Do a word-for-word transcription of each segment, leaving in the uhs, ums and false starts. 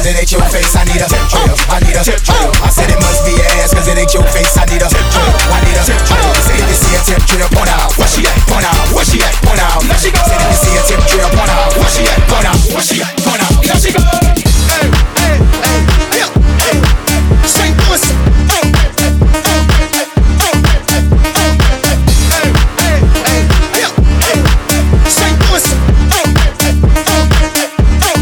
it ain't your face. I need a tip drill, I need a tip drill. I said it must be your ass, cause it ain't your face. I need a tip drill, I need a tip drill. Say if you see a tip drill, point out. Where she at? Point out. Where she at? Point out. There she go. Say if you see a tip drill, point out. Where she at? Point out. Where she at? Point out. There she go. Hey, hey, hey, hey, hey. Saint Louis. Hey, hey, hey, hey, hey, hey, hey, hey, hey, hey, hey. Saint Louis. Hey, hey, hey, hey, hey,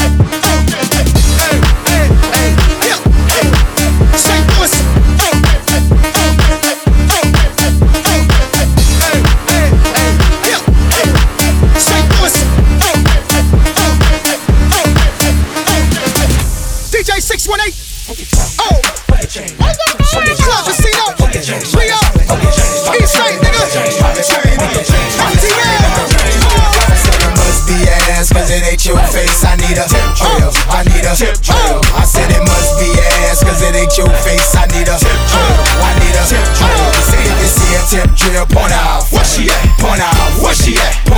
hey, hey, hey, hey. Saint Louis. Hey, hey, hey, hey, hey, hey, hey, hey, hey. Saint Louis. Hey, hey, hey, hey, hey, hey. D J six one eight. Oh, Club Casino. We up. East Side, nigga. M T L. Must be your ass, cause it ain't your face. I need a tip drill, I need a tip drill. I said it must be your ass, cause it ain't your face. I need a tip drill, I need a tip drill. Say if you see a tip drill, point out. Where she at? Point out. Where she at?